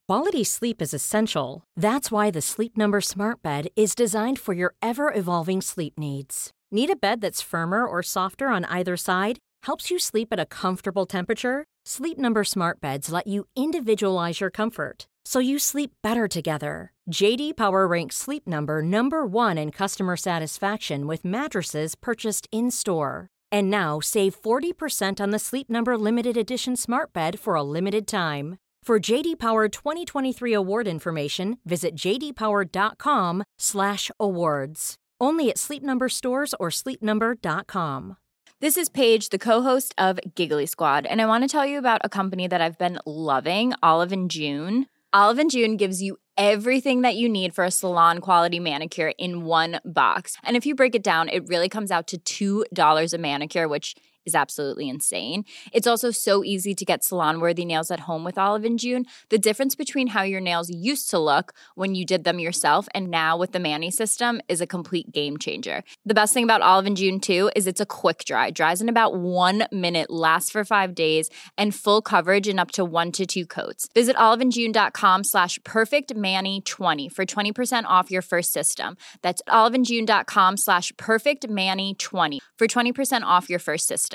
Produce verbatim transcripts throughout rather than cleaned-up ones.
Quality sleep is essential. That's why the Sleep Number Smart Bed is designed for your ever-evolving sleep needs. Need a bed that's firmer or softer on either side? Helps you sleep at a comfortable temperature? Sleep Number Smart Beds let you individualize your comfort, so you sleep better together. J D Power ranks Sleep Number number one in customer satisfaction with mattresses purchased in-store. And now, save forty percent on the Sleep Number Limited Edition Smart Bed for a limited time. For J D Power twenty twenty-three award information, visit j d power dot com slash awards. Only at Sleep Number stores or sleep number dot com. This is Paige, the co-host of Giggly Squad, and I want to tell you about a company that I've been loving, Olive and June. Olive and June gives you everything that you need for a salon-quality manicure in one box. And if you break it down, it really comes out to two dollars a manicure, which is absolutely insane. It's also so easy to get salon-worthy nails at home with Olive and June. The difference between how your nails used to look when you did them yourself and now with the Mani system is a complete game changer. The best thing about Olive and June, too, is it's a quick dry. Dries in about one minute, lasts for five days, and full coverage in up to one to two coats. Visit oliveandjune.com slash perfectmani20 for twenty percent off your first system. That's oliveandjune.com slash perfectmani20 for twenty percent off your first system.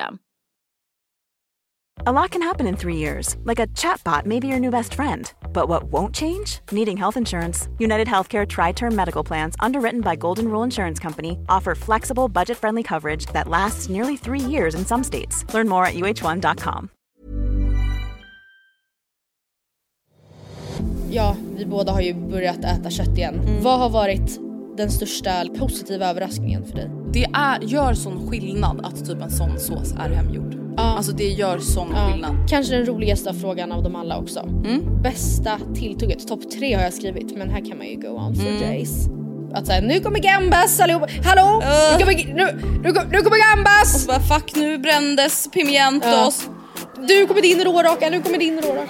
A lot can happen in three years, like a chatbot may be your new best friend. But what won't change? Needing health insurance. United Healthcare Tri-Term Medical Plans, underwritten by Golden Rule Insurance Company, offer flexible, budget-friendly coverage that lasts nearly three years in some states. Learn more at u h one dot com. Ja, vi båda har ju börjat äta kött igen. Mm. Vad har varit den största positiva överraskningen för dig? Det är, gör sån skillnad att typ en sån sås är hemgjord. Ja. Alltså det gör sån ja. skillnad. Kanske den roligaste frågan av dem alla också. Mm. Bästa tilltugget. Topp tre har jag skrivit. Men här kan man ju go on for mm. days. Att säga, nu kommer gambas allihop. Hallå, uh. nu, kommer, nu, nu, nu kommer gambas. Och så bara, fuck, nu brändes pimientos. Uh. Du kommer din råraka, nu kommer din råraka.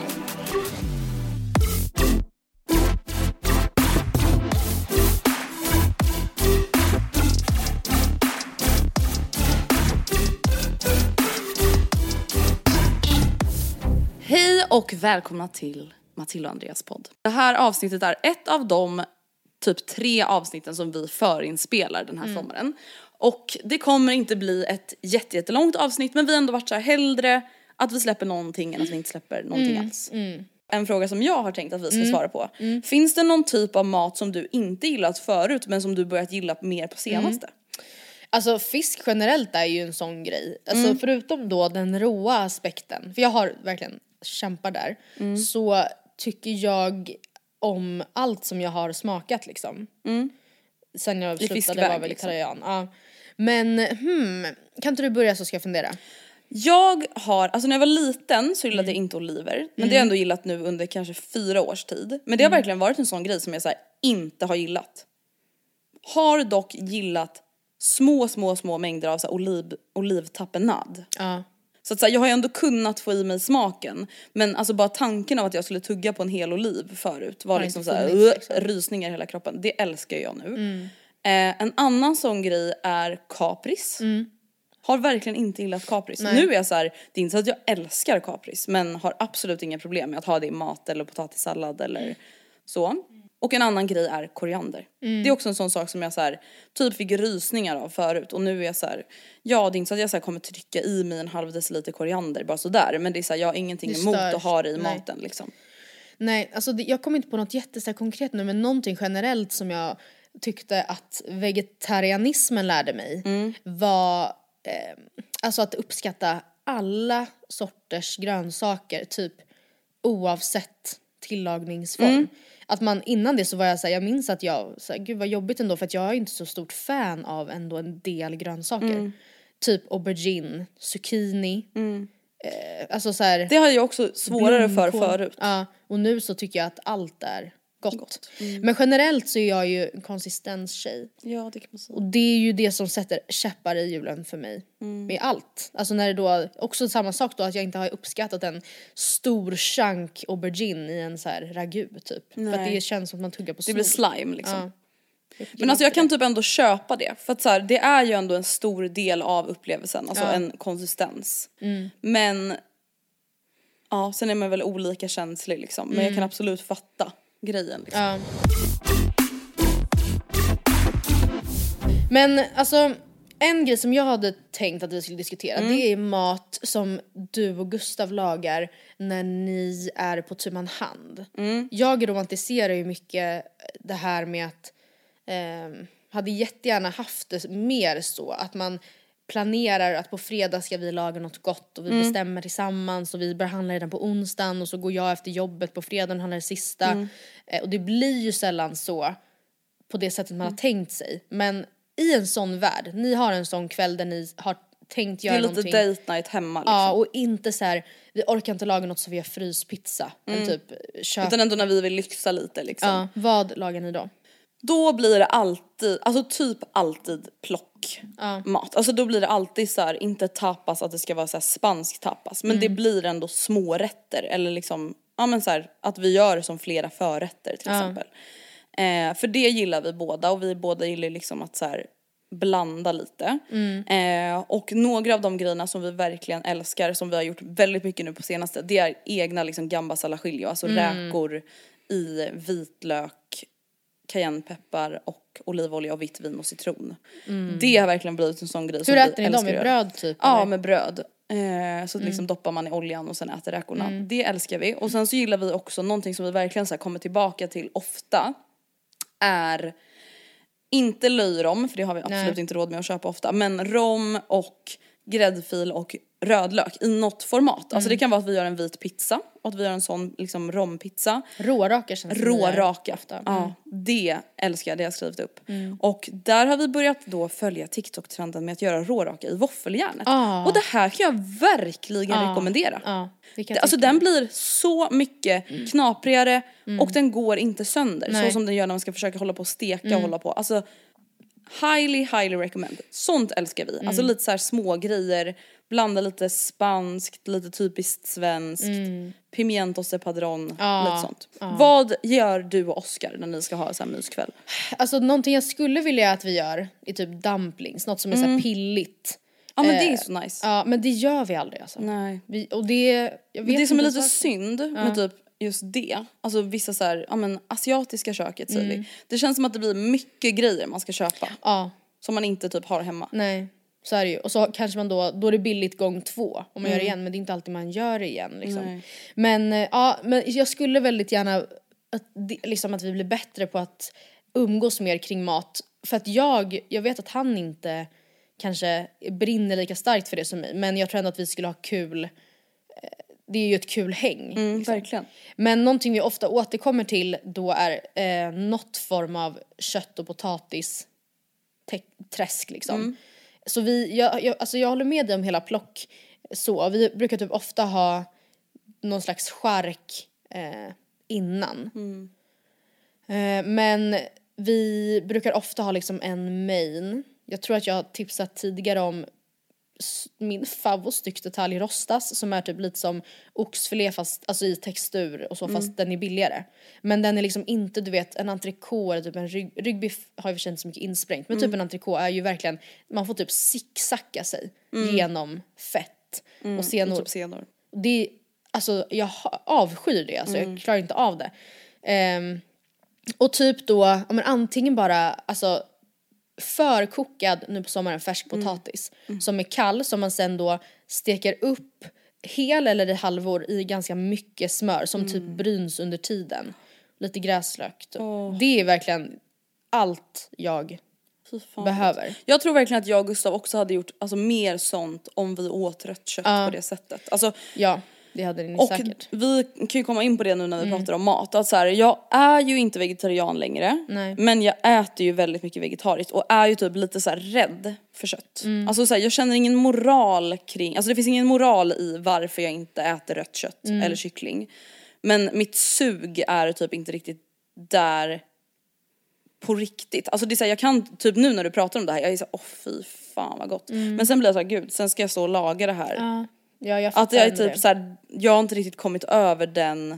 Hej och välkomna till Matilda och Andreas podd. Det här avsnittet är ett av de typ tre avsnitten som vi förinspelar den här mm. sommaren. Och det kommer inte bli ett jättelångt avsnitt, men vi har ändå varit så här hellre att vi släpper någonting än att vi inte släpper någonting mm. alls. Mm. En fråga som jag har tänkt att vi ska mm. svara på. Mm. Finns det någon typ av mat som du inte gillat förut men som du börjat gilla mer på senaste? Mm. Alltså fisk generellt är ju en sån grej. Alltså mm. förutom då den råa aspekten. För jag har verkligen kämpar där. Mm. Så tycker jag om allt som jag har smakat liksom. Mm. Sen jag slutade vara vegetarian. Liksom. Ja. Men hmm, kan inte du börja så ska jag fundera? Jag har, alltså när jag var liten så gillade mm. jag inte oliver. Men mm. det har jag ändå gillat nu under kanske fyra års tid. Men det har mm. verkligen varit en sån grej som jag så här, inte har gillat. Har dock gillat små, små, små mängder av så här, oliv, olivtapenad. Ja. Så att så här, jag har ju ändå kunnat få i mig smaken. Men alltså bara tanken av att jag skulle tugga på en hel oliv förut var liksom så här, funnits, liksom. rysningar i hela kroppen. Det älskar jag nu. Mm. Eh, en annan sån grej är kapris. Mm. Har verkligen inte gillat kapris. Nej. Nu är jag så här, det är inte så att jag älskar kapris. Men har absolut inga problem med att ha det i mat eller potatissallad eller mm. så. Och en annan grej är koriander. Mm. Det är också en sån sak som jag så här, typ fick rysningar av förut. Och nu är jag så här, ja det är inte så att jag så här kommer trycka i mig en halv deciliter koriander bara sådär. Men det är så här, jag har ingenting det emot störs. Att ha det i Nej. maten liksom. Nej, alltså det, jag kommer inte på något jättestarkt konkret nu. Men någonting generellt som jag tyckte att vegetarianismen lärde mig. Mm. Var eh, alltså att uppskatta alla sorters grönsaker. Typ oavsett tillagningsform. Mm. Att man innan det så var jag så här, jag minns att jag så här, gud vad jobbigt ändå för att jag är inte så stort fan av ändå en del grönsaker. Mm. Typ aubergine, zucchini. Mm. Eh, alltså så här, det har jag också svårare blomkål. för förut. Ja, och nu så tycker jag att allt är gott. gott. Mm. Men generellt så är jag ju en konsistenstjej. Ja, det kan man säga. Och det är ju det som sätter käppar i hjulen för mig. Mm. Med allt. Alltså när det då, också samma sak då att jag inte har uppskattat en stor chunk aubergine i en så här ragu typ. Nej. För att det känns som att man tuggar på snor. Det blir slime liksom. Ja. Men alltså jag kan typ ändå köpa det. För att så här, det är ju ändå en stor del av upplevelsen. Alltså ja. en konsistens. Mm. Men Ja, sen är man väl olika känslig liksom. Men mm. jag kan absolut fatta grejen liksom. Ja. Men alltså, en grej som jag hade tänkt att vi skulle diskutera, mm. det är mat som du och Gustav lagar när ni är på tu man hand. Mm. Jag romantiserar ju mycket det här med att eh, hade jättegärna haft det mer så att man planerar att på fredag ska vi laga något gott och vi mm. bestämmer tillsammans och vi börjar handla redan på onsdagen och så går jag efter jobbet på fredagen och handlar det sista. Mm. Eh, och det blir ju sällan så på det sättet man mm. har tänkt sig. Men i en sån värld, ni har en sån kväll där ni har tänkt göra någonting. Det är lite date night hemma liksom. Ja, och inte så här, vi orkar inte laga något så vi har fryspizza. Mm. En typ köp. Utan ändå när vi vill lyxa lite liksom. Ja, vad lagar ni då? Då blir det alltid, alltså typ alltid plock ja. mat. Alltså då blir det alltid så här, inte tapas att det ska vara så här spansk tapas. Men mm. det blir ändå små rätter. Eller liksom, ja men så här, att vi gör som flera förrätter till ja. exempel. Eh, för det gillar vi båda och vi båda gillar liksom att så här blanda lite. Mm. Eh, och några av de grejerna som vi verkligen älskar, som vi har gjort väldigt mycket nu på senaste, det är egna liksom gambas alla chilio. Alltså mm. räkor i vitlök, cayennepeppar och olivolja och vitt vin och citron. Mm. Det har verkligen blivit en sån grej. Hur som äter vi ni dem? Med bröd typ? Ja, eller? med bröd. Eh, så mm. liksom doppar man i oljan och sen äter räkorna. Mm. Det älskar vi. Och sen så gillar vi också någonting som vi verkligen så här kommer tillbaka till ofta. Är inte löjrom, för det har vi absolut Nej. inte råd med att köpa ofta. Men rom och gräddfil och rödlök i något format. Mm. Alltså det kan vara att vi gör en vit pizza och att vi gör en sån liksom rompizza. Råraka känns det. Råraka ofta. Mm. Ja, det älskar jag, det har jag skrivit upp. Mm. Och där har vi börjat då följa TikTok-trenden med att göra råraka i våffeljärnet. Ah. Och det här kan jag verkligen ah. rekommendera. Ah. Det, alltså den blir så mycket mm. knaprigare mm. och den går inte sönder. Nej. Så som den gör när man ska försöka hålla på och steka mm. och hålla på. Alltså highly, highly recommend. Sånt älskar vi. Mm. Alltså lite så här små grejer. Blanda lite spanskt, lite typiskt svenskt. Mm. Pimientos de padron, ah, lite sånt. Ah. Vad gör du och Oscar när ni ska ha så här myskväll? Alltså någonting jag skulle vilja att vi gör är typ dumplings. Något som är mm. så här pilligt. Ja men det är så nice. Ja men det gör vi aldrig alltså. Nej. Vi, och det, jag vet men det som är lite varför. synd ja. med typ just det. Alltså vissa så här, ja men asiatiska köket säger mm. vi. Det känns som att det blir mycket grejer man ska köpa. Ja. Som man inte typ har hemma. Nej. Så är det ju. Och så kanske man då, då är det billigt gång två om man mm. gör det igen. Men det är inte alltid man gör det igen liksom. Men ja, men jag skulle väldigt gärna att, liksom att vi blir bättre på att umgås mer kring mat. För att jag, jag vet att han inte kanske brinner lika starkt för det som mig. Men jag tror ändå att vi skulle ha kul. Det är ju ett kul häng. Mm, liksom. Verkligen. Men någonting vi ofta återkommer till då är eh, något form av kött och potatis te- träsk liksom. Mm. Så vi, jag, jag, alltså jag håller med dig om hela plock. Så vi brukar typ ofta ha någon slags chark eh, innan. Mm. Eh, men vi brukar ofta ha liksom en main. Jag tror att jag har tipsat tidigare om min favoritstyckdetalj rostas som är typ lite som oxfilé fast alltså i textur och så fast mm. den är billigare. Men den är liksom inte, du vet, en entrecote eller typ en rygg, ryggbiff har ju för sig inte så mycket insprängt. Men mm. typ en entrecote är ju verkligen, man får typ zigzacka sig mm. genom fett mm. och senor. Och typ senor. Det, alltså jag avskyr det, alltså mm. jag klarar inte av det. Um, och typ då, ja, men antingen bara, alltså förkokad nu på sommaren färsk potatis mm. Mm. som är kall som man sen då steker upp hel eller i halvor i ganska mycket smör som mm. typ bryns under tiden. Lite gräslök. Oh. Det är verkligen allt jag behöver. Jag tror verkligen att jag och Gustav också hade gjort alltså, mer sånt om vi åt rött kött uh. på det sättet. Alltså, ja. Det hade ni och säkert. Vi kan ju komma in på det nu när vi mm. pratar om mat. Att så här, jag är ju inte vegetarian längre. Nej. Men jag äter ju väldigt mycket vegetariskt. Och är ju typ lite så här rädd för kött. Mm. Alltså så här, jag känner ingen moral kring. Alltså det finns ingen moral i varför jag inte äter rött kött. Mm. Eller kyckling. Men mitt sug är typ inte riktigt där på riktigt. Alltså det är så här, jag kan typ nu när du pratar om det här. Jag är så åh oh, fy fan vad gott. Mm. Men sen blir jag så här, gud, sen ska jag stå och laga det här. Ja. Ja, jag att jag är typ så här, jag har inte riktigt kommit över den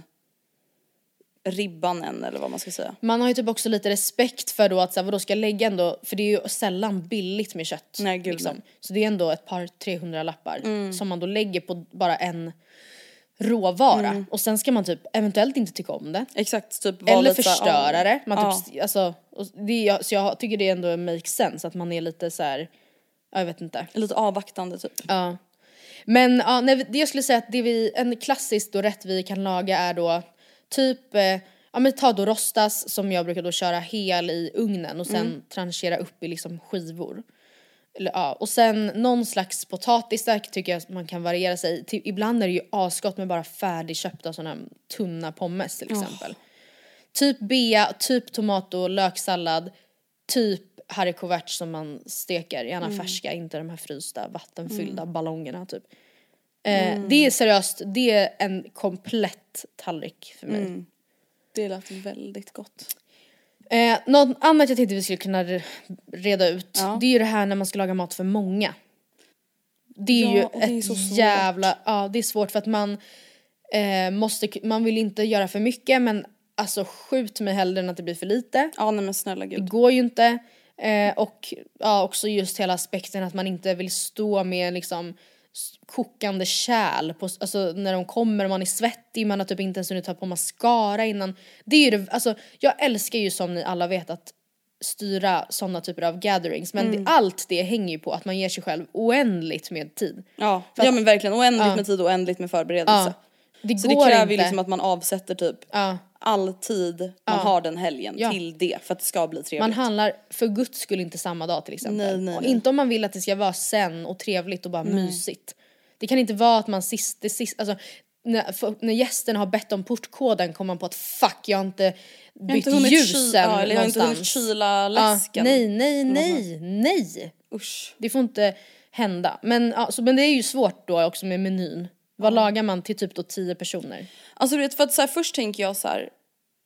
ribban än eller vad man ska säga. Man har ju typ också lite respekt för då att så här, vadå ska jag lägga ändå, för det är ju sällan billigt med kött. Nej, gud, liksom. Så det är ändå ett par trehundra lappar mm. som man då lägger på bara en råvara. Mm. Och sen ska man typ eventuellt inte tycka om det. Exakt, typ vara Eller lite så här, förstöra ja. det. Man Ja. typ, alltså, och det är, så jag tycker det ändå makes sense att man är lite så här, jag vet inte. Lite avvaktande typ. Ja. Men ja, nej, det jag skulle säga att det vi, en klassisk då rätt vi kan laga är då typ, eh, ja men ta då rostas som jag brukar då köra hel i ugnen och sen mm. tranchera upp i liksom skivor. Eller, ja. Och sen någon slags potatisstärk tycker jag man kan variera sig. Till, ibland är det ju asgott med bara färdigköpta sådana tunna pommes till exempel. Oh. Typ bea, typ tomat och löksallad, typ haricots som man steker, gärna mm. färska, inte de här frysta vattenfyllda mm. ballongerna typ. Eh, mm. Det är seriöst, det är en komplett tallrik för mig. Mm. Det lät väldigt gott. Eh, något annat jag tänkte vi skulle kunna reda ut, ja. det är ju det här när man ska laga mat för många. Det är ja, ju ett är jävla, ja det är svårt för att man eh, måste, man vill inte göra för mycket men alltså skjut mig hellre än att det blir för lite. Ja nej men snälla gud. Det går ju inte. Eh, och ja, också just hela aspekten att man inte vill stå med liksom kokande kärl på, alltså när de kommer och man är svettig, man har typ inte ens hunnit ta på mascara innan. Det är ju det, alltså jag älskar ju som ni alla vet att styra sådana typer av gatherings, men mm. det, allt det hänger ju på att man ger sig själv oändligt med tid. Ja, att, ja men verkligen oändligt ja. med tid och oändligt med förberedelse. Ja. Det så går det kräver ju inte. liksom att man avsätter typ ja. all tid man ja. har den helgen ja. till det för att det ska bli trevligt. Man handlar för guds skull inte samma dag till exempel. Nej, nej, och nej. inte om man vill att det ska vara sen och trevligt och bara nej. mysigt. Det kan inte vara att man sist, det sist alltså när, för, när gästen har bett om portkoden kommer man på att fuck jag har inte bytt ljusen ja, eller jag har inte hunnit kyla läsken. Ja, nej, nej, nej, nej. Usch. Det får inte hända. Men, ja, så, men det är ju svårt då också med menyn. Vad mm. lagar man till typ då tio personer? Alltså du vet för att så här, först tänker jag så här.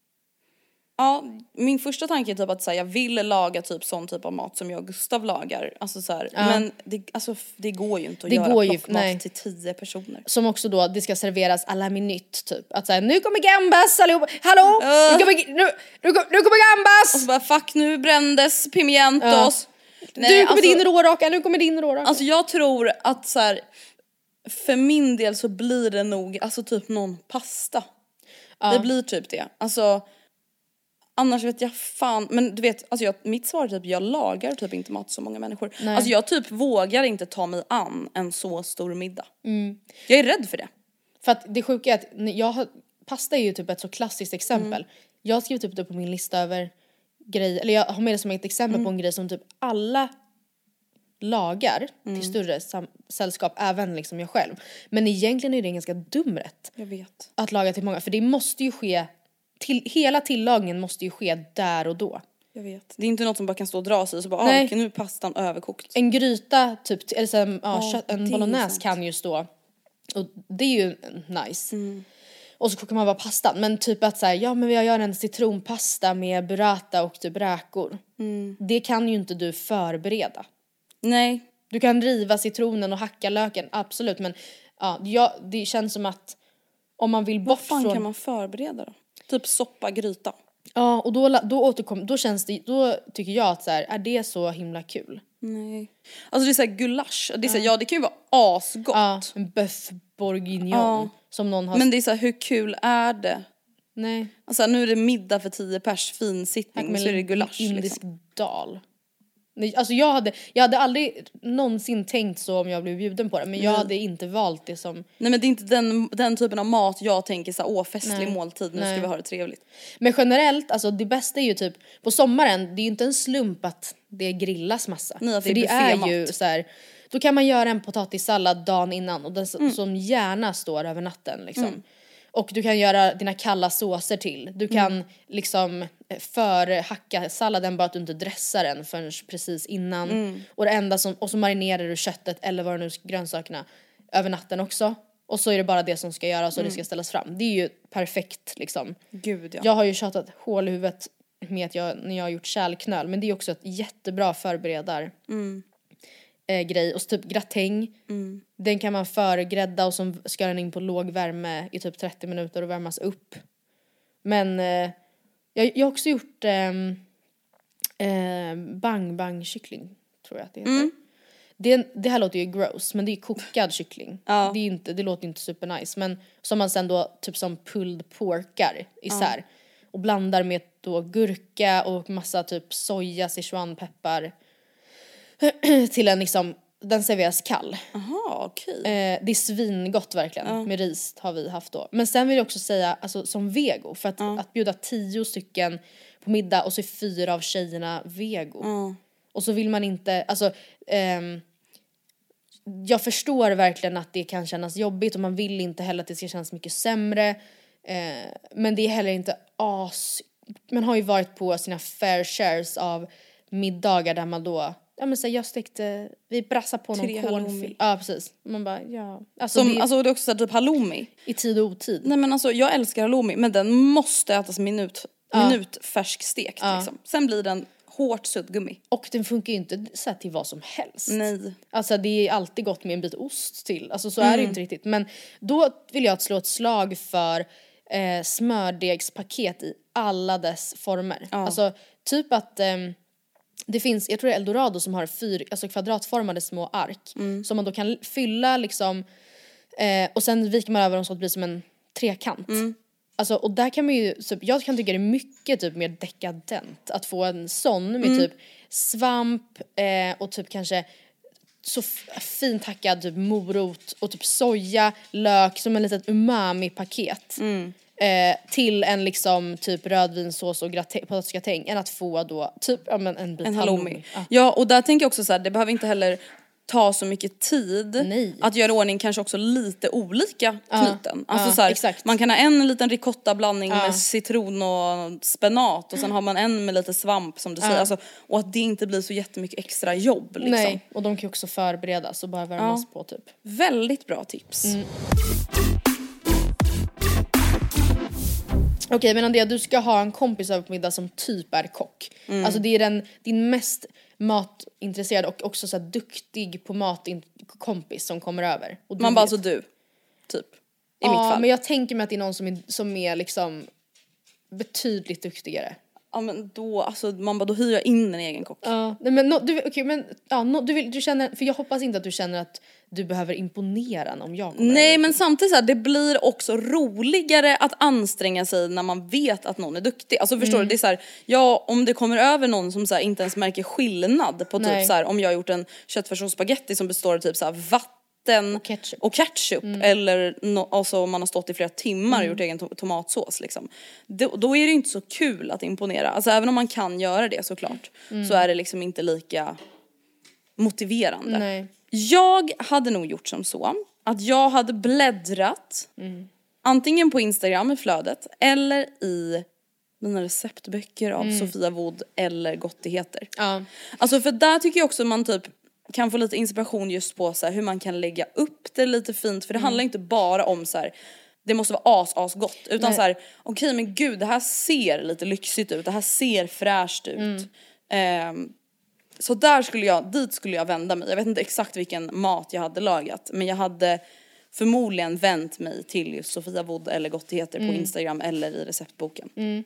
Ja, min första tanke är typ att så här, jag vill laga typ sån typ av mat som jag och Gustav lagar. Alltså så här, ja. Men det, alltså, det går ju inte att det göra plockmat till tio personer. Som också då, det ska serveras à la minute typ. Att säga nu kommer gambas allihopa, hallå! Uh. Nu, kommer, nu, nu, nu kommer gambas! Och så bara fuck nu brändes pimientos. Ja. Nej, du kommer alltså, din råraka, nu kommer din råraka. Alltså jag tror att så här, för min del så blir det nog alltså typ någon pasta. Ja. Det blir typ det. Alltså annars vet jag fan, men du vet, alltså jag, mitt svar är typ, jag lagar typ inte mat så många människor. Nej. Alltså jag typ vågar inte ta mig an en så stor middag. Mm. Jag är rädd för det. För att det sjuka är att jag har, pasta är ju typ ett så klassiskt exempel. Mm. Jag har skrivit upp det på min lista över grejer, eller jag har med det som ett exempel mm. på en grej som typ alla lagar mm. till större sam- sällskap, även liksom jag själv. Men egentligen är det en ganska dum rätt. Jag vet. Att laga till många, för det måste ju ske till, hela tillagningen måste ju ske där och då. Jag vet. Det är inte något som bara kan stå och dra sig så bara, ah, okej, nu är pastan överkokt. En gryta typ, eller så, ja, ja, kött, en bolognese kan ju stå. Och det är ju nice. Mm. Och så kokar man bara pastan. Men typ att säga, ja men jag gör en citronpasta med burrata och typ räkor. Mm. Det kan ju inte du förbereda. Nej. Du kan riva citronen och hacka löken, absolut. Men ja, jag, det känns som att om man vill bort Vad fan från... kan man förbereda då? Typ soppa, gryta. Ja, och då, då återkom, då känns det, då tycker jag att så här, är det så himla kul? Nej. Alltså det är så här gulasch, det är så här, ja det kan ju vara asgott. Ja, en bœuf bourguignon ja. Som någon har. Men det är så här, hur kul är det? Nej. Alltså nu är det middag för tio pers, finsittning, så är det gulasch indisk liksom. dal. Nej, alltså jag hade, jag hade aldrig någonsin tänkt så om jag blev bjuden på det. Men jag Nej. hade inte valt det som... Nej men det är inte den, den typen av mat jag tänker så här, åh festlig Nej. måltid, nu Nej. ska vi ha det trevligt. Men generellt, alltså det bästa är ju typ, på sommaren, det är ju inte en slump att det grillas massa. Nej, att det för är det är ju så här, då kan man göra en potatissallad dagen innan och den mm. som gärna står över natten liksom. Mm. Och du kan göra dina kalla såser till. Du kan mm. liksom förhacka salladen bara att du inte dressar den förrän precis innan. Mm. Och det enda som, och så marinerar du köttet eller vad det nu grönsakerna över natten också. Och så är det bara det som ska göras och mm. det ska ställas fram. Det är ju perfekt liksom. Gud ja. Jag har ju tjatat hål i huvudet med att jag, när jag har gjort kärlknöl. Men det är också ett jättebra förberedar. Mm. Eh, grej och så typ gratäng mm. den kan man förgrädda och så ska den in på låg värme i typ trettio minuter och värmas upp. Men eh, jag, jag har också gjort eh, eh, bang bang kyckling tror jag att det heter. Mm. det, det här låter ju gross, men det är kokad kyckling. Ja. Det, är inte, det låter inte super nice, men som man sen då typ som pulled porkar isär. Ja. Och blandar med då gurka och massa typ soja, sichuanpeppar till en liksom, den serveras kall. Aha, okej. Eh, det är svingott verkligen, ja. Med ris har vi haft då. Men sen vill jag också säga, alltså som vego, för att, ja. Att bjuda tio stycken på middag och så är fyra av tjejerna vego. Ja. Och så vill man inte, alltså ehm, jag förstår verkligen att det kan kännas jobbigt och man vill inte heller att det ska kännas mycket sämre. Eh, men det är heller inte as... Man har ju varit på sina fair shares av middagar där man då... Ja men så jag stekte... Vi brassade på någon kålfil. Ja precis. Man bara, ja. Alltså, Som, det, alltså det är också så typ halloumi. I tid och otid. Nej men alltså jag älskar halloumi men den måste ätas minut, ja. minut färskstekt ja. Liksom. Sen blir den hårt suddgummi. Och den funkar ju inte så här till vad som helst. Nej. Alltså det är alltid gott med en bit ost till. Alltså så mm. är det inte riktigt. Men då vill jag slå ett slag för eh, smördegspaket i alla dess former. Ja. Alltså typ att eh, det finns, jag tror det är Eldorado som har fyra, alltså kvadratformade små ark. Mm. Som man då kan fylla liksom eh, och sen viker man över dem så att det blir som en trekant. Mm. Alltså, och där kan man ju, typ, jag kan tycka det är mycket typ mer dekadent att få en sån med mm. typ svamp eh, och typ kanske så f- fint hackad typ morot och typ soja, lök som en litet umami-paket mm. eh, till en liksom typ rödvinsås och gratä- potatisgratäng än att få då typ ja, men en bit en halloumi. halloumi. Ja. Ja, och där tänker jag också så här, det behöver inte heller ta så mycket tid. Nej. Att göra ordning kanske också lite olika knuten. Ja, alltså ja, så här, exakt. man kan ha en liten ricotta blandning ja. med citron och spenat och sen har man en med lite svamp som du ja. säger. Alltså, och att det inte blir så jättemycket extra jobb liksom. Nej, och de kan ju också förberedas och bara värmas ja. på typ. Väldigt bra tips. Mm. Okej, okay, men Andrea, du ska ha en kompis över på middag som typ är kock. Mm. Alltså det är den, din mest matintresserad och också så här duktig på mat kompis som kommer över. Och man bara alltså du, typ, i ja, mitt fall. Ja, men jag tänker mig att det är någon som är, som är liksom betydligt duktigare. Ja men då, alltså man bara, då hyr jag in en egen kock. Ja, nej men, no, du, okej okay, men, ja, no, du vill, du känner, för jag hoppas inte att du känner att du behöver imponera om jag kommer. Nej men samtidigt så här, det blir också roligare att anstränga sig när man vet att någon är duktig. Alltså förstår mm. du, det är så här, ja om det kommer över någon som så här, inte ens märker skillnad på typ nej. Så här, om jag har gjort en köttfärs och spaghetti som består av typ så här vatten och ketchup, och ketchup mm. eller no, alltså man har stått i flera timmar och mm. gjort egen to- tomatsås liksom. Då, då är det ju inte så kul att imponera. Alltså även om man kan göra det såklart mm. så är det liksom inte lika motiverande. Nej. Jag hade nog gjort som så att jag hade bläddrat mm. antingen på Instagram i flödet eller i mina receptböcker av mm. Sofia Wood eller gottigheter. Ja. Alltså för där tycker jag också man typ kan få lite inspiration just på så här, hur man kan lägga upp det lite fint. För det mm. handlar inte bara om så här, det måste vara as, as gott. Utan Nej. Så här, okej okay, men gud det här ser lite lyxigt ut. Det här ser fräscht ut. Mm. Um, så där skulle jag, dit skulle jag vända mig. Jag vet inte exakt vilken mat jag hade lagat. Men jag hade förmodligen vänt mig till just Sofia Wood eller gottigheter mm. på Instagram eller i receptboken. Mm.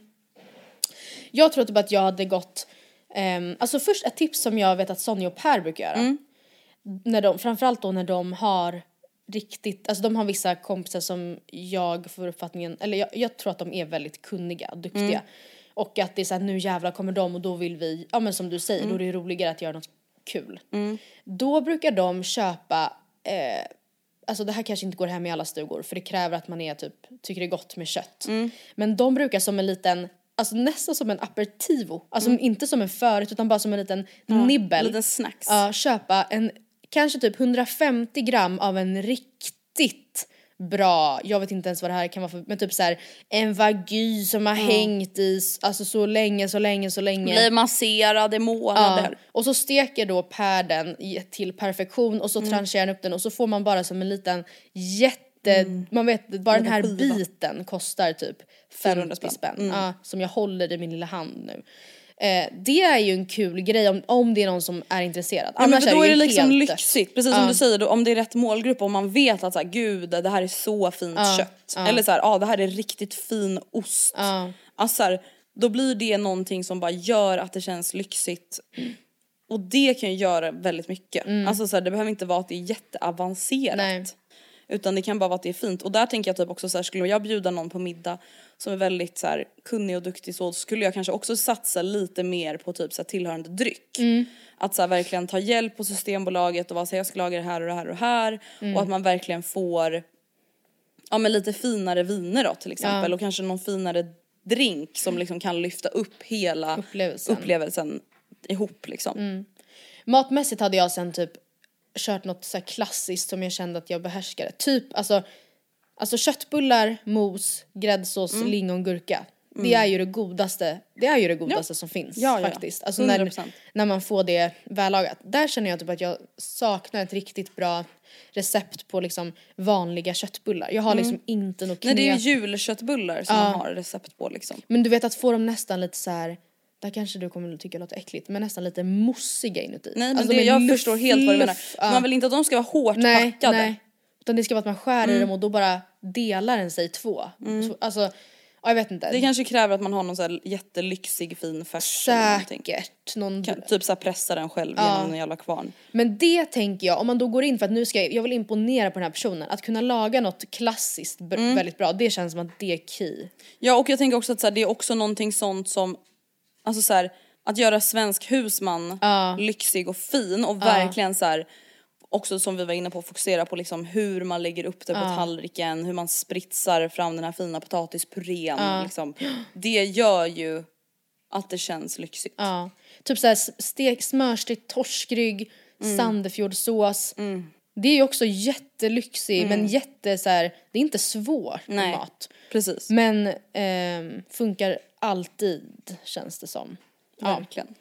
Jag tror typ att jag hade gått... Um, alltså först ett tips som jag vet att Sonja och Per brukar göra. Mm. När de, framförallt då när de har riktigt, alltså de har vissa kompisar som jag får uppfattningen, eller jag, jag tror att de är väldigt kunniga och duktiga. Mm. Och att det är så här, nu jävlar kommer de och då vill vi, ja men som du säger, mm. då är det roligare att göra något kul. Mm. Då brukar de köpa, eh, alltså det här kanske inte går hem i alla stugor för det kräver att man är typ, tycker det är gott med kött. Mm. Men de brukar som en liten, alltså nästan som en aperitivo. Alltså mm. inte som en förrätt utan bara som en liten ja, nibbel. En liten snacks. Ja, uh, köpa en, kanske typ hundrafemtio gram av en riktigt bra, jag vet inte ens vad det här kan vara för, men typ så här en wagyu som har mm. hängt i, alltså så länge, så länge, så länge. Blir masserad i månader. Ja, och så steker då Per den till perfektion och så mm. trancherar han upp den och så får man bara som en liten jätte Mm. man vet bara den här skiva. Biten kostar typ femhundra spänn mm. ja, som jag håller i min lilla hand nu. Eh, det är ju en kul grej om, om det är någon som är intresserad. Ja, men för då är det, är det liksom lyxigt. Precis som ja. du säger då, om det är rätt målgrupp och man vet att så här, gud det här är så fint ja. kött. Ja. Eller så här, ja det här är riktigt fin ost. Ja. Alltså så här, då blir det någonting som bara gör att det känns lyxigt. Mm. Och det kan ju göra väldigt mycket. Mm. Alltså så här, det behöver inte vara att det är jätteavancerat. Nej. Utan det kan bara vara att det är fint. Och där tänker jag typ också så här, skulle jag bjuda någon på middag som är väldigt så här kunnig och duktig, så skulle jag kanske också satsa lite mer på typ så här tillhörande dryck. Mm. Att så här verkligen ta hjälp på Systembolaget och vara så här, jag ska laga det här och det här och det här. Mm. Och att man verkligen får ja, men lite finare viner då till exempel. Ja. Och kanske någon finare drink som liksom kan lyfta upp hela Upplevelsen. upplevelsen ihop liksom. Mm. Matmässigt hade jag sen typ kört något så här klassiskt som jag kände att jag behärskade. Typ alltså, alltså köttbullar, mos, gräddsås, Mm. lingon, gurka. Det är ju det godaste. Det är ju det godaste Ja. som finns Ja, ja. faktiskt. Alltså hundra när, procent. när man får det vällagat. Där känner jag typ att jag saknar ett riktigt bra recept på liksom vanliga köttbullar. Jag har liksom inte något knep. Nej, det är ju julköttbullar som man har recept på liksom. Men du vet att få dem nästan lite så här. Där kanske du kommer att tycka låter äckligt, men nästan lite mossiga inuti. Nej, men alltså, det, med jag luff, förstår helt vad du menar. luff, Man vill inte att de ska vara hårt nej, packade. nej. Utan det ska vara att man skär i dem och då bara delar den sig i två. Så, alltså, ja, jag vet inte. Det kanske kräver att man har någon så här jättelyxig fin färs eller någonting. Säkert. Någon... Kan, typ så här pressa den själv Ja. genom en jävla kvarn. Men det tänker jag, om man då går in för att nu ska jag, jag vill imponera på den här personen. Att kunna laga något klassiskt b- väldigt bra, det känns som att det är key. Ja, och jag tänker också att så här, det är också någonting sånt som, alltså så här, att göra svensk husman Ja. lyxig och fin och verkligen så här, också som vi var inne på, fokusera på liksom hur man lägger upp det på tallriken, hur man spritsar fram den här fina potatispurén liksom. Det gör ju att det känns lyxigt. Ja. Typ såhär stek, smörstekt torskrygg, mm. Sandefjordsås. Mm. Det är ju också jättelyxig mm. men jätte så här, det är inte svårt Nej, mat. Precis. Men eh, funkar alltid, känns det som. Verkligen.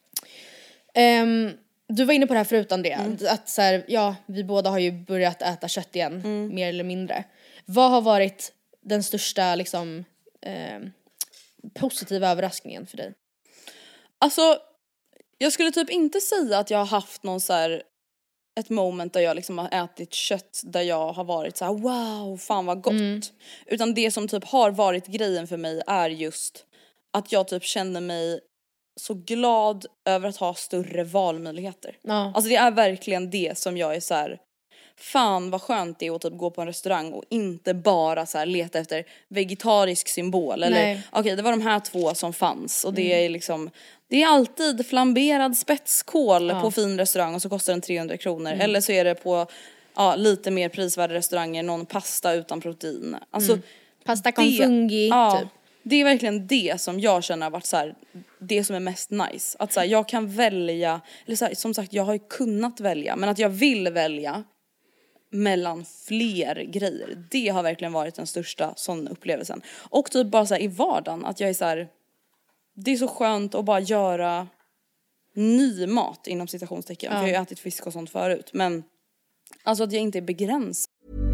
Ja. Um, du var inne på det här förut, Andrea, mm. att så här, ja, vi båda har ju börjat äta kött igen, mm. mer eller mindre. Vad har varit den största liksom eh, positiva överraskningen för dig? Alltså, jag skulle typ inte säga att jag har haft någon så här, ett moment där jag liksom har ätit kött där jag har varit så här: wow, fan vad gott. Mm. Utan det som typ har varit grejen för mig är just att jag typ känner mig så glad över att ha större valmöjligheter. Ja. Alltså det är verkligen det som jag är så här: fan vad skönt det är att typ gå på en restaurang och inte bara så här leta efter vegetarisk symbol. Eller okej, okay, det var de här två som fanns. Och det är liksom, det är alltid flamberad spetskål ja. på fin restaurang och så kostar den trehundra kronor. Mm. Eller så är det på ja, lite mer prisvärda restauranger någon pasta utan protein. Alltså mm. pasta con fungi ja, typ. Det är verkligen det som jag känner har varit så här, det som är mest nice. Att så här, jag kan välja, eller så här, som sagt jag har ju kunnat välja, men att jag vill välja mellan fler grejer. Det har verkligen varit den största sån upplevelsen. Och typ bara så här, i vardagen att jag är så här, det är så skönt att bara göra ny mat inom citationstecken. Ja. För jag har ju ätit fisk och sånt förut, men alltså att jag inte är begränsad.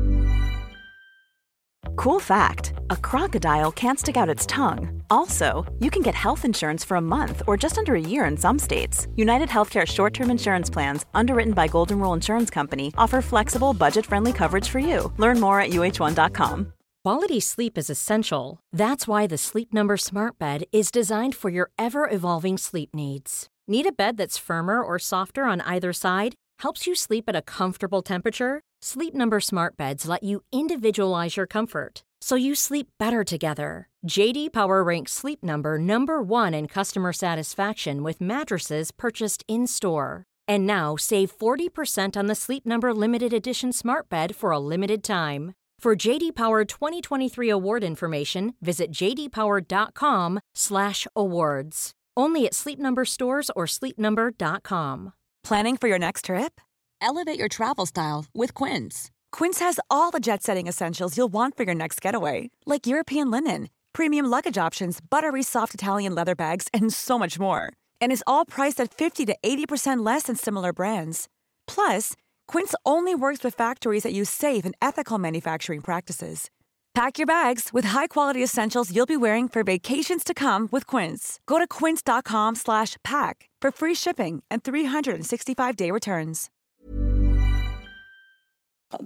Cool fact, a crocodile can't stick out its tongue. Also, you can get health insurance for a month or just under a year in some states. United Healthcare short-term insurance plans, underwritten by Golden Rule Insurance Company, offer flexible, budget-friendly coverage for you. Learn more at U H one dot com. Quality sleep is essential. That's why the Sleep Number Smart Bed is designed for your ever-evolving sleep needs. Need a bed that's firmer or softer on either side? Helps you sleep at a comfortable temperature? Sleep Number Smart Beds let you individualize your comfort, so you sleep better together. J D Power ranks Sleep Number number one in customer satisfaction with mattresses purchased in-store. And now, save forty percent on the Sleep Number Limited Edition Smart Bed for a limited time. For J D Power twenty twenty-three award information, visit j d power dot com slash awards. Only at Sleep Number stores or sleep number dot com. Planning for your next trip? Elevate your travel style with Quince. Quince has all the jet-setting essentials you'll want for your next getaway, like European linen, premium luggage options, buttery soft Italian leather bags, and so much more. And is all priced at fifty to eighty percent less than similar brands. Plus, Quince only works with factories that use safe and ethical manufacturing practices. Pack your bags with high-quality essentials you'll be wearing for vacations to come with Quince. Go to quince dot com slash pack for free shipping and three sixty-five day returns.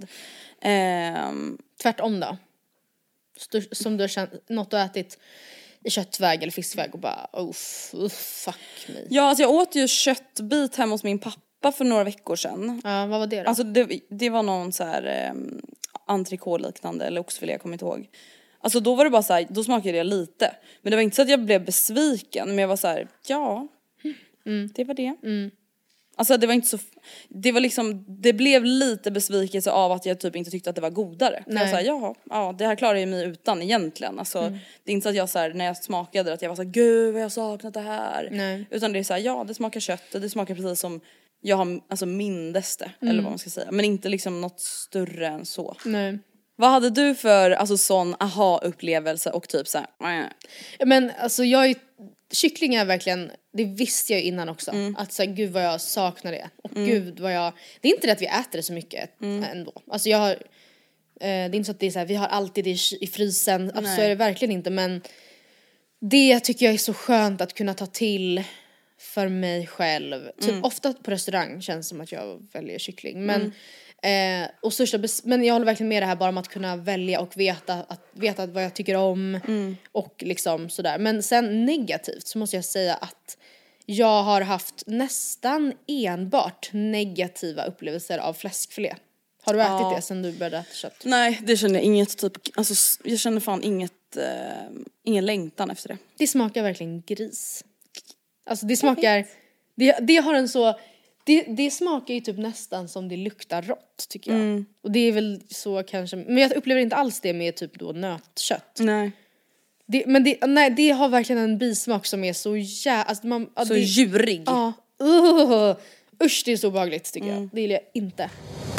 Um, Tvärtom då? Stor, som du har känt, något du har ätit i köttväg eller fiskväg och bara uff, uff fuck me. Ja, alltså jag åt ju köttbit hemma hos min pappa för några veckor sedan. Ja, vad var det då? Alltså det, det var någon så här um, entrecote-liknande eller oxfilé, jag kommer inte ihåg. Alltså då var det bara så här, då smakade jag lite. Men det var inte så att jag blev besviken, men jag var så här, ja, mm. det var det. Mm. Alltså det var inte så, det var liksom, det blev lite besvikelse av att jag typ inte tyckte att det var godare. För jag var så här, jaha, ja, det här klarar jag mig utan egentligen. Alltså mm. det är inte så att jag så här, när jag smakade att jag var så här, gud vad jag har saknat det här. Nej. Utan det är så här, ja det smakar kött, det smakar precis som jag har, alltså mindes det, mm. eller vad man ska säga. Men inte liksom något större än så. Nej. Vad hade du för alltså sån aha-upplevelse och typ så här? Men alltså jag är, kyckling är verkligen, det visste jag innan också. Mm. Att så här, gud vad jag saknar det. Och mm. gud vad jag, det är inte det att vi äter det så mycket mm. ändå. Alltså jag har, eh, det är inte så att det är så här, vi har alltid det i, i frysen. Alltså så är det verkligen inte, men det tycker jag är så skönt att kunna ta till för mig själv. Typ mm. ofta på restaurang känns som att jag väljer kyckling. Men mm. Eh, och största bes- men jag håller verkligen med det här bara om att kunna välja och veta, att, veta vad jag tycker om mm. och liksom sådär. Men sen negativt så måste jag säga att jag har haft nästan enbart negativa upplevelser av fläskfilé. Har du ätit ja. det sen du började äta kött? Nej, det känner jag inget typ, alltså jag känner fan inget, eh, ingen längtan efter det. Det smakar verkligen gris. Alltså det smakar, det, det har en så... Det, det smakar ju typ nästan som det luktar rått tycker jag. Mm. Och det är väl så kanske, men jag upplever inte alls det med typ då nötkött. Nej. Det, men det, nej, det har verkligen en bismak som är så jä... Alltså man, så det, djurig. Ja. Uh, usch, det är så behagligt tycker mm. jag. Det gillar jag inte.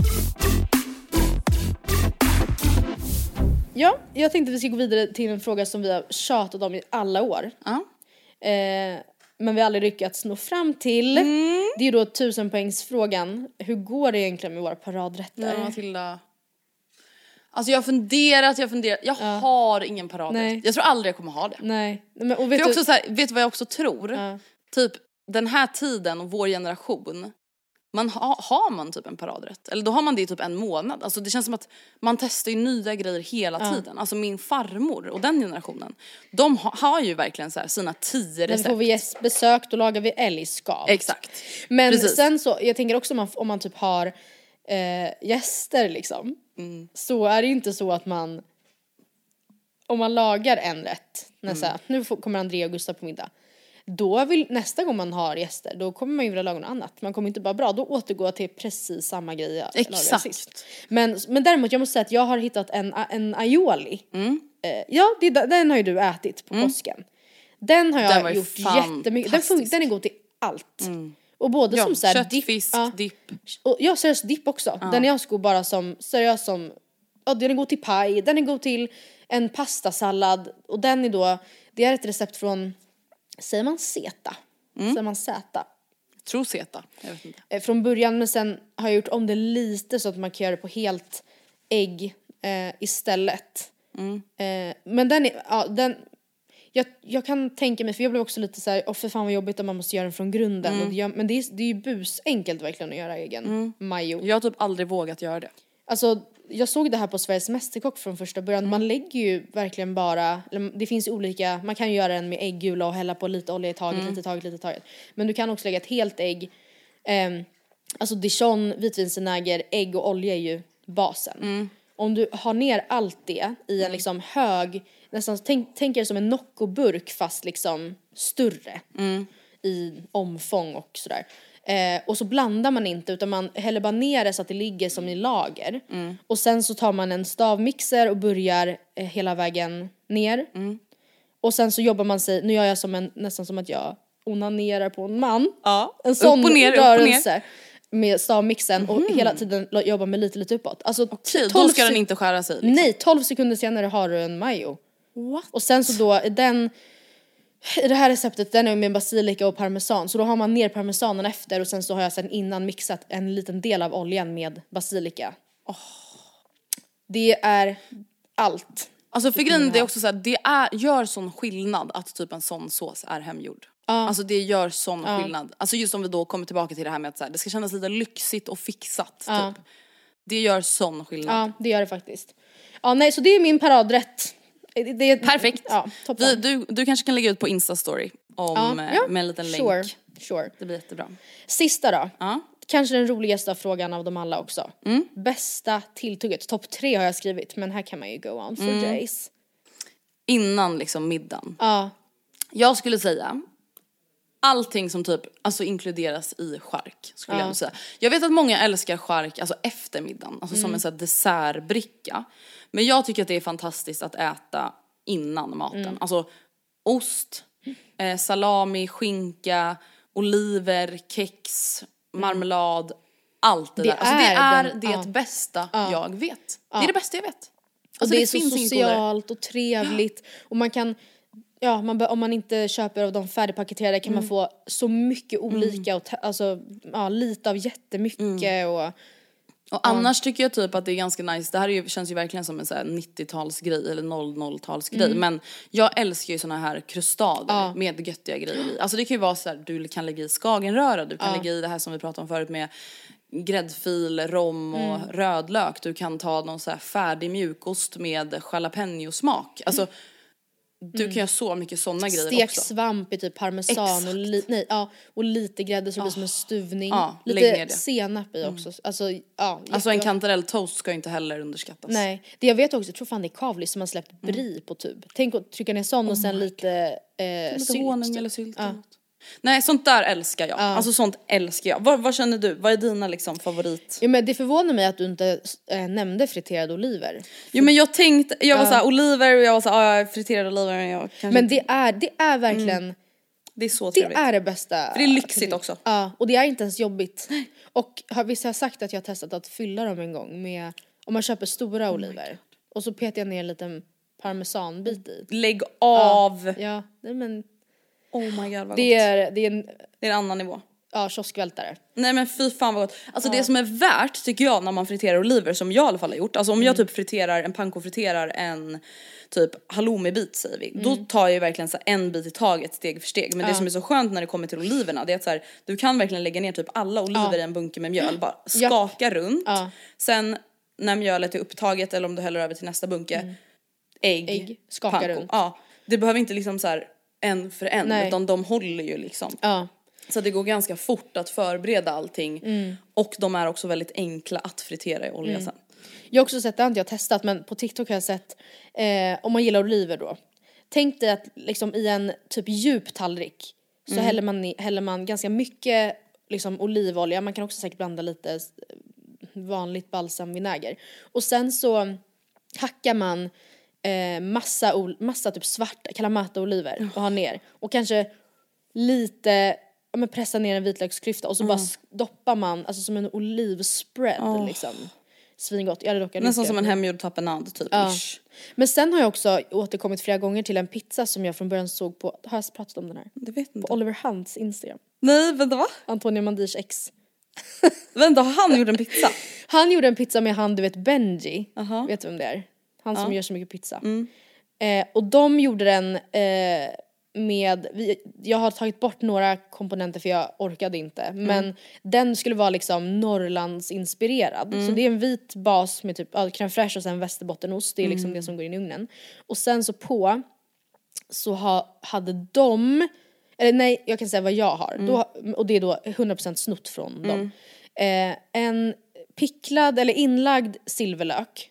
Ja, jag tänkte att vi ska gå vidare till en fråga som vi har tjatat om i alla år. Ja. Eh, men vi har aldrig lyckats nå fram till. Mm. Det är ju då tusenpoängsfrågan. Hur går det egentligen med våra paradrätter? Ja, Matilda. Alltså jag har funderat, jag har funderat. Jag ja. har ingen paradrätt. Nej. Jag tror aldrig jag kommer ha det. Nej. Men, och vet, För du... också så här, vet du vad jag också tror? Ja. Typ den här tiden och vår generation. Man ha, har man typ en paradrätt. Eller då har man det i typ en månad. Alltså det känns som att man testar ju nya grejer hela ja. tiden. Alltså min farmor och den generationen. De ha, har ju verkligen så här sina tio recept. Men får vi besök då lagar vi älgskav. Exakt. Men Precis. sen så, jag tänker också om man, om man typ har eh, gäster liksom. Mm. Så är det ju inte så att man, om man lagar en rätt. När mm. så här, nu får, kommer Andrea och Gustav på middag. Då vill, nästa gång man har gäster, då kommer man ju vilja laga något annat. Man kommer inte bara bra, då återgå till precis samma grej jag lagade sist. Men, men däremot, jag måste säga att jag har hittat en, en aioli. Mm. Eh, ja, det, den har ju du ätit på mm. påsken. Den har jag den gjort jättemycket. Den, fun- den är god till allt. Mm. Och både ja, som så här kött, dip, fisk, ja, dipp. Och ja, seriöst dipp också. Ja. Den är jag sko bara som, seriöst som, ja, den är god till paj. Den är god till en pastasallad. Och den är då, det är ett recept från... Säger man zeta? Mm. Säger man zeta? Jag tror zeta, jag vet inte. Från början, men sen har jag gjort om det lite så att man kan göra det på helt ägg eh, istället. Mm. Eh, men den är, ja, den, jag, jag kan tänka mig, för jag blev också lite så här, åh för fan vad jobbigt om man måste göra den från grunden. Mm. Och det, men det är, det är ju busenkelt verkligen att göra egen mm. majo. Jag har typ aldrig vågat göra det. Alltså, jag såg det här på Sveriges Mästerkock från första början. Mm. Man lägger ju verkligen bara, det finns olika, man kan ju göra den med äggula och hälla på lite olja i taget, mm. lite i taget, lite i taget. Men du kan också lägga ett helt ägg, eh, alltså dijon, vitvinsvinäger, ägg och olja är ju basen. Mm. Om du har ner allt det i en mm. liksom hög, nästan tänk, tänk er som en Nocco-burk fast liksom större mm. i omfång och sådär. Eh, och så blandar man inte utan man häller bara ner det så att det ligger som i lager. Mm. Och sen så tar man en stavmixer och börjar eh, hela vägen ner. Mm. Och sen så jobbar man sig, nu gör jag som en, nästan som att jag onanerar på en man. Ja. En sån upp och ner, rörelse upp och ner. Med stavmixen mm. och hela tiden jobbar med lite lite uppåt. Alltså okay, då ska den inte skära sig. Liksom. Nej, tolv sekunder senare har du en mayo. What? Och sen så då den... I det här receptet, den är med basilika och parmesan. Så då har man ner parmesanen efter. Och sen så har jag sen innan mixat en liten del av oljan med basilika. Oh. Det är allt. Alltså för grejen det är också så här, det är, gör sån skillnad att typ en sån sås är hemgjord. Uh. Alltså det gör sån uh. skillnad. Alltså just om vi då kommer tillbaka till det här med att så här, det ska kännas lite lyxigt och fixat uh. typ. Det gör sån skillnad. Ja, det gör det faktiskt. Ja, nej, så det är min paradrätt. Det, det är, Perfekt. Ja, Vi, du, du kanske kan lägga ut på Insta-story om, ja, ja. med en liten Sure, länk. sure. Det blir jättebra. Sista då. Ja. Kanske den roligaste frågan av dem alla också. Mm. Bästa tilltugget. Topp tre har jag skrivit, men här kan man ju go on for Mm. days. Innan liksom middagen. Ja. Jag skulle säga allting som typ alltså inkluderas i chark skulle Ja. jag säga. Jag vet att många älskar chark alltså efter middagen, alltså Mm. som en sån här dessertbricka. Men jag tycker att det är fantastiskt att äta innan maten. Mm. Alltså ost, eh, salami, skinka, oliver, kex, marmelad, allt det, Det där. Alltså det är är den- det ja. bästa Ja. jag vet. Det är det bästa jag vet. Och Alltså det, det, är så finns inget godare. socialt och trevligt. Och man kan, ja, man, bör- om man inte köper av de färdigpaketerade kan Mm. man få så mycket olika och ta, alltså, ja, lite av jättemycket Mm. och Och annars tycker jag typ att det är ganska nice. Det här är ju, känns ju verkligen som en så här nittiotalsgrej eller noll noll-talsgrej. Mm. Men jag älskar ju såna här krustader Ja. med göttiga grejer i. Alltså det kan ju vara så här, du kan lägga i skagenröra, du kan Ja. lägga i det här som vi pratade om förut med gräddfil, rom och Mm. rödlök. Du kan ta någon så här färdig mjukost med jalapeno-smak. Alltså du kan göra så mycket såna grejer stekt också. svamp i typ parmesan och, Exakt. li, nej, ja, och lite grädde så det blir som en stuvning. Ja, lägg ner lite det. senap i också. Alltså, ja, Alltså en jättegott. kantarelltoast ska ju inte heller underskattas. Nej, det jag vet också, jag tror fan det är Kavli som har släppt brie på tub. Tänk att trycka ner sån och sen lite eh, Lite sylt. honung typ. eller sylt Ja. eller något. Nej, sånt där älskar jag. Alltså sånt älskar jag. Vad, vad känner du? Vad är dina liksom favorit? Ja, men det förvånar mig att du inte äh, nämnde friterade oliver. Jo men jag tänkte, jag var såhär oliver och jag var såhär, ja friterade oliver men jag kanske Men inte. det är, det är verkligen, Det är så det trevligt. är det bästa. För det är lyxigt också. Ja, och det är inte ens jobbigt. Och har, visst har jag sagt att jag har testat att fylla dem en gång med, om man köper stora oliver. Och så petar jag ner en liten parmesanbit i. Lägg av. Ja, nej, men Oh my god vad det gott. är, det är en, Det är en annan nivå. ja, kioskvältare. Nej men fy fan vad gott. Alltså det som är värt tycker jag när man friterar oliver som jag i alla fall har gjort. Alltså om jag typ friterar, en pankofriterar en typ halloumi-bit säger vi. Då tar jag ju verkligen så här en bit i taget steg för steg. Men det som är så skönt när det kommer till oliverna det är att så här, du kan verkligen lägga ner typ alla oliver i en bunke med mjöl. Bara skaka runt. Ja. Sen när mjölet är upptaget eller om du häller över till nästa bunke. Ägg, Ägg, skaka panko. runt. Ja, det behöver inte liksom så här en för en Nej. utan de håller ju liksom. Ja. Så det går ganska fort att förbereda allting. Och de är också väldigt enkla att fritera i olja sen. Jag har också sett, det har inte jag testat, men på TikTok har jag sett, eh, om man gillar oliver då. Tänk dig att liksom i en typ djup tallrik så Mm. häller, man i, häller man ganska mycket liksom olivolja. Man kan också säkert blanda lite eh, vanligt balsamvinäger. Och sen så hackar man eh, massa, ol- massa typ svarta kalamata-oliver och har ner. Och kanske lite, ja men pressa ner en vitlöksklyfta och så bara sk- doppar man, alltså som en olivspread liksom. Svingott. Jag hade dock Nästan som en hemgjord tapenad typ. Ja. Ish. Men sen har jag också återkommit flera gånger till en pizza som jag från början såg på, har jag pratat om den här? Det vet inte. På Oliver Hunts Instagram. Nej vänta va? Antonio Mandirs ex. Vänta har han gjort en pizza? Han gjorde en pizza med han, du vet Benji. Aha. Vet du vem det är? Han som gör så mycket pizza. Mm. Eh, och de gjorde den eh, med, vi, jag har tagit bort några komponenter för jag orkade inte. Mm. Men den skulle vara liksom Norrlands inspirerad. Mm. Så det är en vit bas med typ ja, crème fraîche och sen västerbottenost. Det är liksom Mm. det som går in i ugnen. Och sen så på så ha, hade de, eller nej jag kan säga vad jag har. Då, och det är då hundra procent snott från dem. Eh, en picklad eller inlagd silverlök.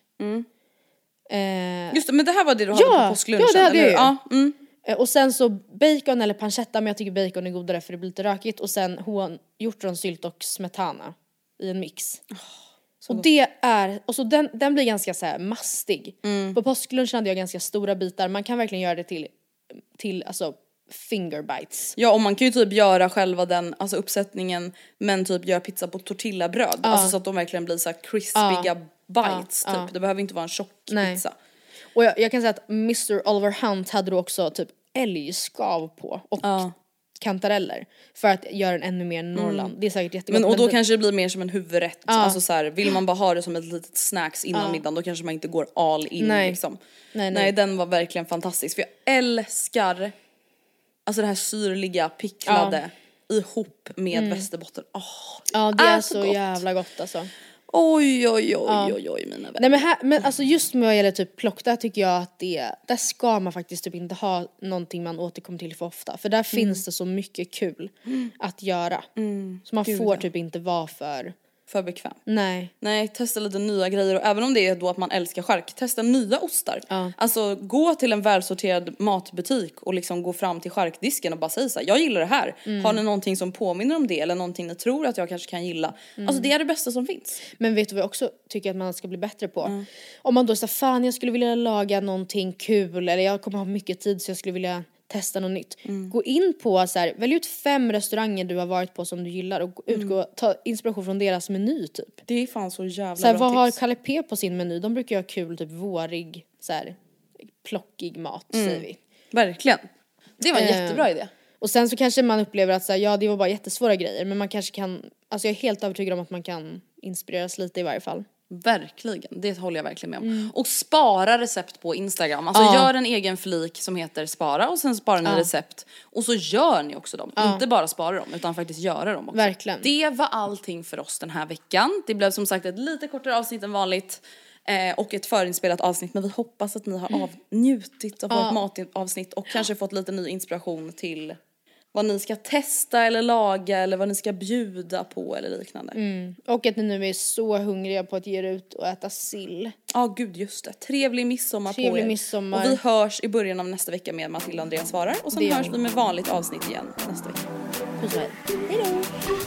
Eh, Just det, men det här var det du Ja, hade på påsklunchen ja, det hade eller jag hur? ju. Ja, mm. Eh, Och sen så bacon eller pancetta, men jag tycker bacon är godare för det blir lite rökigt. Och sen hon, hjortronsylt och smetana i en mix. och det är, och så den, den blir ganska så här mastig. På påsklunchen hade jag ganska stora bitar. Man kan verkligen göra det till, till alltså finger bites. Ja och man kan ju typ göra själva den, alltså uppsättningen men typ göra pizza på tortillabröd. Alltså så att de verkligen blir så här crispiga bites Ja, typ. ja. Det behöver inte vara en tjock Nej. pizza. Och jag, jag kan säga att mister Oliver Hunt hade då också typ älgskav på. Och Ja. kantareller. För att göra den ännu mer Norrland. Det är säkert jättegott. Men och då det- kanske det blir mer som en huvudrätt. Alltså så här, vill man bara ha det som ett litet snacks innan middagen då kanske man inte går all in Nej. liksom. Nej, nej. Nej den var verkligen fantastisk. För jag älskar alltså det här syrliga, picklade ihop med västerbotten. Åh, Ja, det är är så så gott. jävla gott alltså. Oj, oj, oj, Ja. oj, oj, mina vänner. Nej men, här, men alltså just med vad gäller typ plock, där tycker jag att det, där ska man faktiskt typ inte ha någonting man återkommer till för ofta. För där mm. finns det så mycket kul mm. att göra. Mm. Så man Gud, får ja. typ inte vara för... För bekväm. Nej. Nej, testa lite nya grejer. Och även om det är då att man älskar chark, testa nya ostar. Ja. Alltså gå till en välsorterad matbutik och liksom gå fram till charkdisken och bara säga så här: jag gillar det här. Mm. Har ni någonting som påminner om det? Eller någonting ni tror att jag kanske kan gilla? Mm. Alltså det är det bästa som finns. Men vet du vad jag också tycker att man ska bli bättre på? Mm. Om man då säger, fan jag skulle vilja laga någonting kul. Eller jag kommer ha mycket tid så jag skulle vilja... testa något nytt. Mm. Gå in på så här, välj ut fem restauranger du har varit på som du gillar och utgå, mm. ta inspiration från deras meny typ. Det är fan så jävla så här, bra vad tips. har Kalle P på sin meny? De brukar ju ha kul typ vårig så här plockig mat mm. säger vi. Verkligen. Det var en eh, jättebra idé. Och sen så kanske man upplever att så här, ja det var bara jättesvåra grejer men man kanske kan, alltså jag är helt övertygad om att man kan inspireras lite i varje fall. Verkligen, det håller jag verkligen med om. Mm. Och spara recept på Instagram. Alltså ja. gör en egen flik som heter spara och sen sparar ni ja. recept. Och så gör ni också dem. Ja. Inte bara spara dem utan faktiskt göra dem också. Verkligen. Det var allting för oss den här veckan. Det blev som sagt ett lite kortare avsnitt än vanligt. Eh, och ett förinspelat avsnitt. Men vi hoppas att ni har avnjutit av ja. vårt matavsnitt. Och kanske fått lite ny inspiration till... vad ni ska testa eller laga eller vad ni ska bjuda på eller liknande. Mm. Och att ni nu är så hungriga på att ge er ut och äta sill. Ja, oh, gud just det. Trevlig midsommar Trevlig på er. midsommar. Och vi hörs i början av nästa vecka med Matilda och Andreas svarar. Och sen det hörs vi med vanligt avsnitt igen nästa vecka. Puss och hej. Hej då!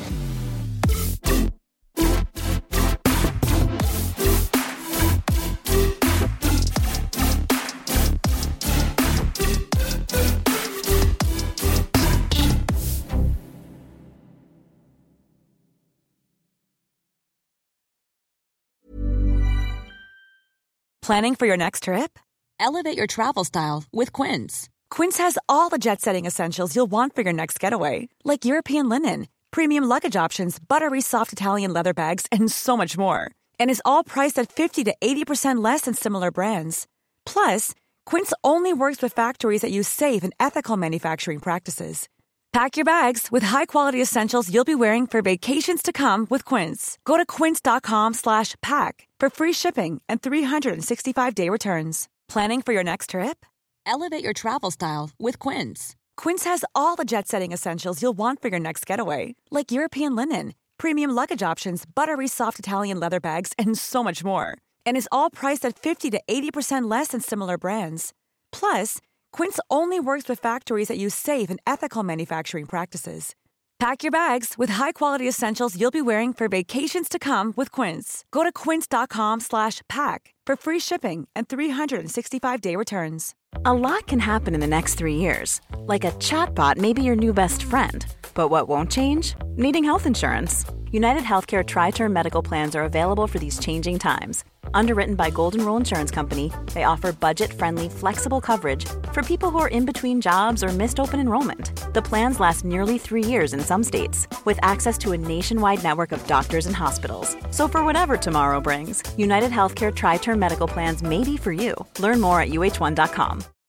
Planning for your next trip? Elevate your travel style with Quince. Quince has all the jet-setting essentials you'll want for your next getaway, like European linen, premium luggage options, buttery soft Italian leather bags, and so much more. And is all priced at fifty to eighty percent less than similar brands. Plus, Quince only works with factories that use safe and ethical manufacturing practices. Pack your bags with high-quality essentials you'll be wearing for vacations to come with Quince. Go to quince.com slash pack for free shipping and three sixty-five day returns. Planning for your next trip? Elevate your travel style with Quince. Quince has all the jet-setting essentials you'll want for your next getaway, like European linen, premium luggage options, buttery soft Italian leather bags, and so much more. And is all priced at fifty to eighty percent less than similar brands. Plus, Quince only works with factories that use safe and ethical manufacturing practices. Pack your bags with high-quality essentials you'll be wearing for vacations to come with Quince. Go to quince.com slash pack for free shipping and three sixty-five day returns. A lot can happen in the next three years. Like a chatbot may be your new best friend. But what won't change? Needing health insurance. United Healthcare Tri-Term Medical Plans are available for these changing times. Underwritten by Golden Rule Insurance Company, they offer budget-friendly, flexible coverage for people who are in between jobs or missed open enrollment. The plans last nearly three years in some states, with access to a nationwide network of doctors and hospitals. So for whatever tomorrow brings, United Healthcare Tri-Term Medical Plans may be for you. Learn more at U H one dot com.